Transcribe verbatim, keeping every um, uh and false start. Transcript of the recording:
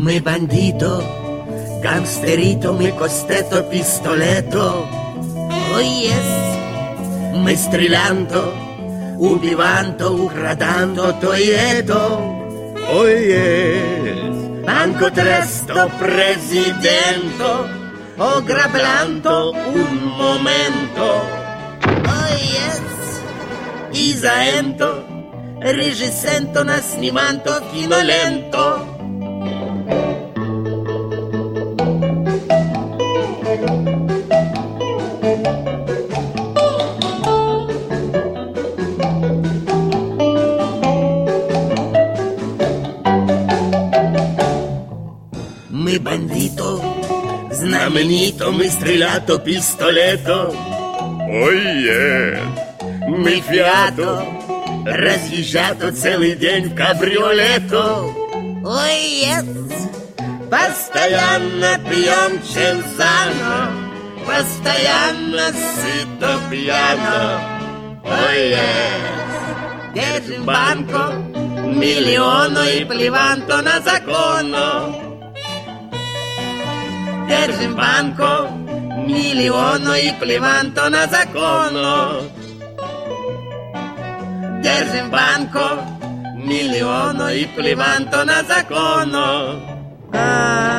Мы бандито, гангстерито, мы костето, пистолето. Ой, ес, мы стрелянто, убиванто, украданто, то и это. Ой, ес, Banco tresto, presidento, o grablanto un momento. Oh yes, Isaento, regisento na snimanto fino lento. Мы бандито, знаменито, мы стрелято, пистолето. ой, ес, Мы фиато, разъезжато целый день в кабриолето. Ой, ес, постоянно пьем Ченсано, постоянно сыто пьяно. Ой, ес, держим банко, миллиону и плеванто на закону. Держим банко, миллиону и плеванто на закону. Держим банко, миллиону и плеванто на закону. А-а-а.